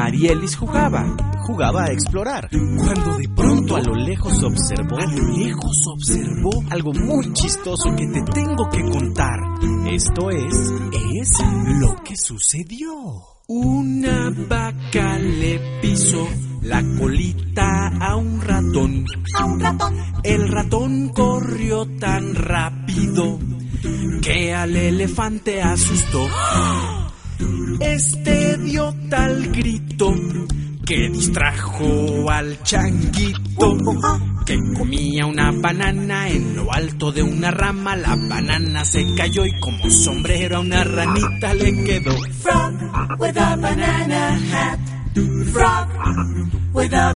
Marielis jugaba a explorar. cuando de pronto a lo lejos observó algo muy chistoso que te tengo que contar. Esto es lo que sucedió. Una vaca le pisó la colita a un ratón. El ratón corrió tan rápido que al elefante asustó. Este dio tal grito que distrajo al changuito, que comía una banana en lo alto de una rama. La banana se cayó y como sombrero a una ranita le quedó. Frog with a banana hat. Frog with a